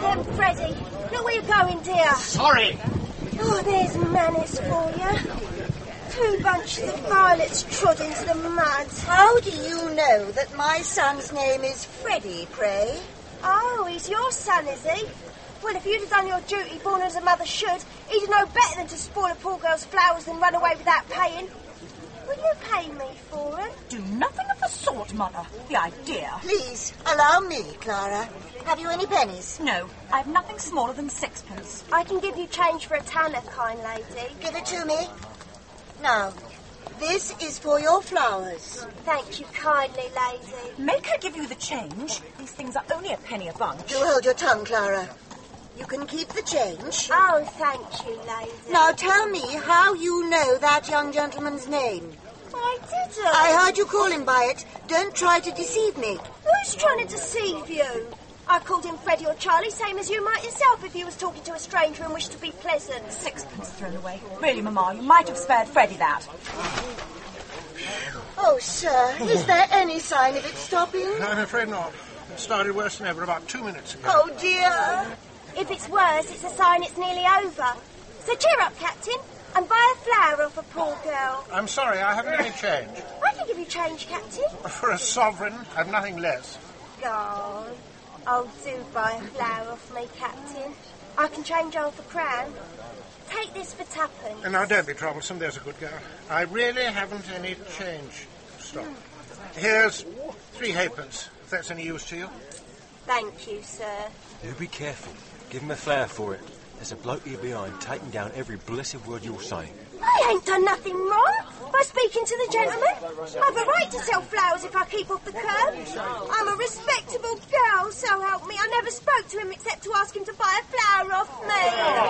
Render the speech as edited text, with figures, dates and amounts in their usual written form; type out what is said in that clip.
then, Freddie. Look where you're going, dear. Sorry. Oh, there's manners for you. 2 bunches of violets trod into the mud. How do you know that my son's name is Freddie, pray? Oh, he's your son, is he? Well, if you'd have done your duty born as a mother should, he'd know better than to spoil a poor girl's flowers and run away without paying. Will you pay me for them? Do nothing of the sort, Mother. The idea. Please, allow me, Clara. Have you any pennies? No, I have nothing smaller than 6pence. I can give you change for a tanner, kind lady. Give it to me. Now, this is for your flowers. Thank you kindly, lady. Make her give you the change. These things are only a penny a bunch. Do hold your tongue, Clara. You can keep the change. Oh, thank you, lady. Now tell me how you know that young gentleman's name. I didn't. I heard you call him by it. Don't try to deceive me. Who's trying to deceive you? I called him Freddie or Charlie, same as you might yourself if you was talking to a stranger and wished to be pleasant. 6pence thrown away. Really, Mamma, you might have spared Freddie that. Oh, sir, is there any sign of it stopping? I'm afraid not. It started worse than ever about 2 minutes ago. Oh, dear. If it's worse, it's a sign it's nearly over. So cheer up, Captain, and buy a flower off a poor girl. I'm sorry, I haven't any change. I can give you change, Captain. For a sovereign, I've nothing less. Oh, do buy a flower off me, Captain. I can change 1/4 crown. Take this for 2pence. And now don't be troublesome, there's a good girl. I really haven't any change. Stop. Here's 3 halfpence, if that's any use to you. Thank you, sir. You be careful. Give him a flower for it. There's a bloke here behind taking down every blessed word you're saying. I ain't done nothing wrong by speaking to the gentleman. I've a right to sell flowers if I keep off the curb. I'm a respectable girl, so help me. I never spoke to him except to ask him to buy a flower off me.